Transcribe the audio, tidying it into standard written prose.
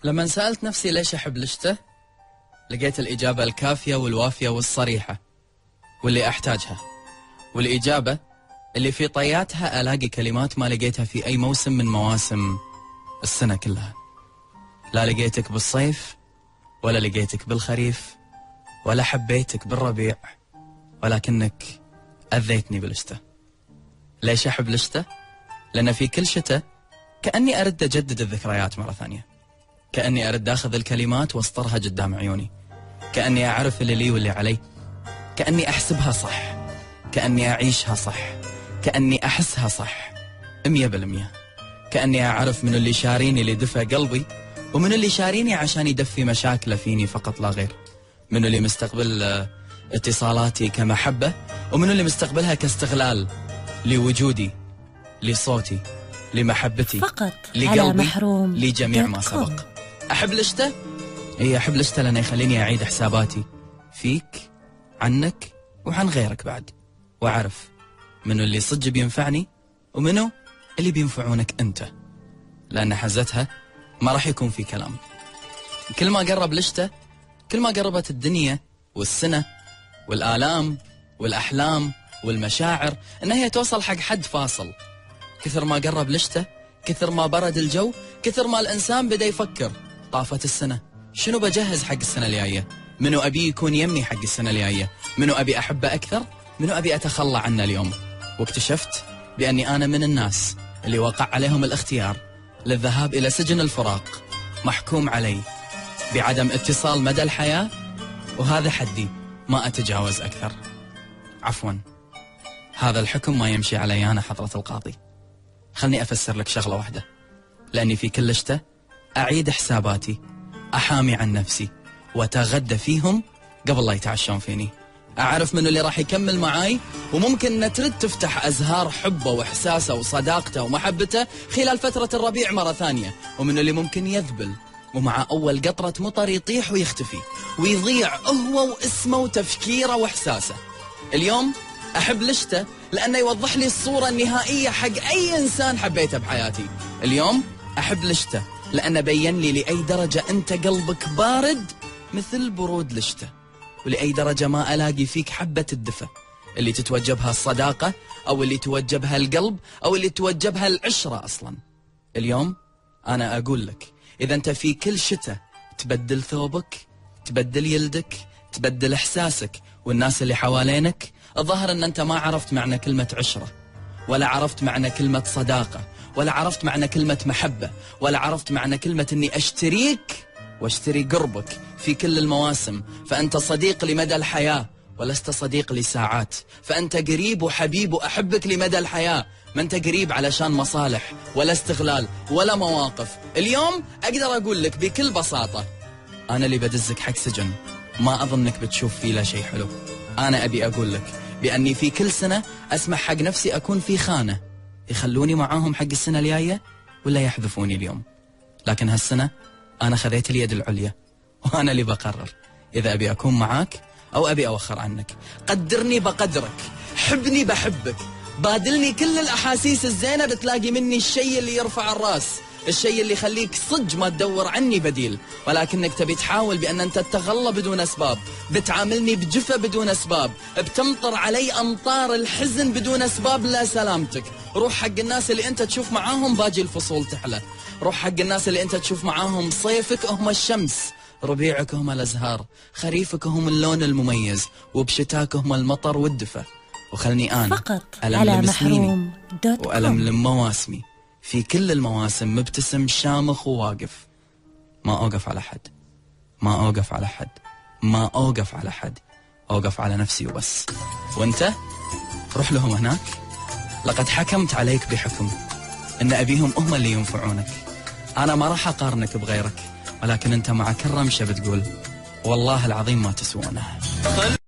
لما سألت نفسي ليش أحب الشتاء لقيت الإجابة الكافية والوافية والصريحة واللي أحتاجها، والإجابة اللي في طياتها ألاقي كلمات ما لقيتها في أي موسم من مواسم السنة كلها. لا لقيتك بالصيف ولا لقيتك بالخريف ولا حبيتك بالربيع، ولكنك أذيتني بالشتاء. ليش أحب الشتاء؟ لأن في كل شتاء كأني أرد أجدد الذكريات مرة ثانية، كأني أرد أخذ الكلمات واسطرها قدام عيوني، كأني أعرف اللي لي واللي علي، كأني أحسبها صح، كأني أعيشها صح، كأني أحسها صح 100%، كأني أعرف من اللي شاريني لدفى قلبي ومن اللي شاريني عشان يدفي مشاكله فيني فقط لا غير، من اللي مستقبل اتصالاتي كمحبة ومن اللي مستقبلها كاستغلال لوجودي، لصوتي، لمحبتي، فقط لقلبي، لجميع ما سبق. أحب الشتاء؟ إيه أحب الشتاء لأنه يخليني أعيد حساباتي فيك، عنك وعن غيرك بعد، وأعرف منو اللي صدق بينفعني ومنو اللي بينفعونك أنت، لأن حزتها ما راح يكون في كلام. كل ما قرب الشتاء كل ما قربت الدنيا والسنة والآلام والأحلام والمشاعر إن هي توصل حق حد فاصل. كثر ما قرب الشتاء كثر ما برد الجو، كثر ما الإنسان بدأ يفكر طافت السنة، شنو بجهز حق السنة الجاية؟ منو أبي يكون يمي حق السنة الجاية؟ منو أبي أحبه أكثر؟ منو أبي أتخلى عنه اليوم؟ واكتشفت بأني أنا من الناس اللي وقع عليهم الاختيار للذهاب إلى سجن الفراق، محكوم علي بعدم اتصال مدى الحياة، وهذا حدي ما أتجاوز أكثر. عفوا، هذا الحكم ما يمشي علي أنا حضرة القاضي. خلني أفسر لك شغلة واحدة، لأني في كل شتاء أعيد حساباتي، أحامي عن نفسي وأتغدى فيهم قبل لا يتعشون فيني. أعرف منو اللي راح يكمل معاي وممكن نترد تفتح أزهار حبه وإحساسه وصداقته ومحبته خلال فترة الربيع مرة ثانية، ومنو اللي ممكن يذبل ومع أول قطرة مطر يطيح ويختفي ويضيع هو واسمه وتفكيره وإحساسه. اليوم أحب الشتاء لأنه يوضح لي الصورة النهائية حق أي إنسان حبيته بحياتي. اليوم أحب الشتاء لأنه بين لي لأي درجة أنت قلبك بارد مثل برود الشتاء، ولأي درجة ما ألاقي فيك حبة الدفء اللي تتوجبها الصداقة أو اللي توجبها القلب أو اللي توجبها العشرة أصلا. اليوم أنا أقول لك إذا أنت في كل شتاء تبدل ثوبك، تبدل يلدك، تبدل إحساسك والناس اللي حوالينك، الظاهر أن أنت ما عرفت معنى كلمة عشرة، ولا عرفت معنى كلمة صداقة، ولا عرفت معنى كلمة محبة، ولا عرفت معنى كلمة أني أشتريك واشتري قربك في كل المواسم. فأنت صديق لمدى الحياة ولست صديق لساعات، فأنت قريب وحبيب وأحبك لمدى الحياة، ما أنت قريب علشان مصالح ولا استغلال ولا مواقف. اليوم أقدر أقول لك بكل بساطة أنا اللي بدزك حق سجن ما أظنك بتشوف فيه لا شيء حلو. أنا أبي أقول لك بأني في كل سنة أسمح حق نفسي أكون في خانة، يخلوني معاهم حق السنة الجاية ولا يحذفوني اليوم. لكن هالسنة أنا خذيت اليد العليا وأنا اللي بقرر إذا أبي أكون معاك أو أبي أوخر عنك. قدرني بقدرك، حبني بحبك، بادلني كل الأحاسيس الزينة، بتلاقي مني الشيء اللي يرفع الراس، الشيء اللي يخليك صج ما تدور عني بديل، ولكنك تبي تحاول بأن أنت تتغلى بدون أسباب، بتعاملني بجفة بدون أسباب، بتمطر علي أمطار الحزن بدون أسباب. لا سلامتك، روح حق الناس اللي أنت تشوف معاهم باجي الفصول تحلى، روح حق الناس اللي أنت تشوف معاهم صيفك هم الشمس، ربيعك هم الأزهار، خريفك هم اللون المميز، وبشتاك هم المطر والدفى. وخلني أنا فقط على محروم وألملم مواسمي في كل المواسم مبتسم شامخ وواقف. ما أوقف على حد، ما أوقف على حد، ما أوقف على حد، أوقف على نفسي وبس. وأنت روح لهم هناك، لقد حكمت عليك بحكم إن أبيهم هم اللي ينفعونك. أنا ما راح أقارنك بغيرك، ولكن أنت مع كل رمشة بتقول والله العظيم ما تسوونه.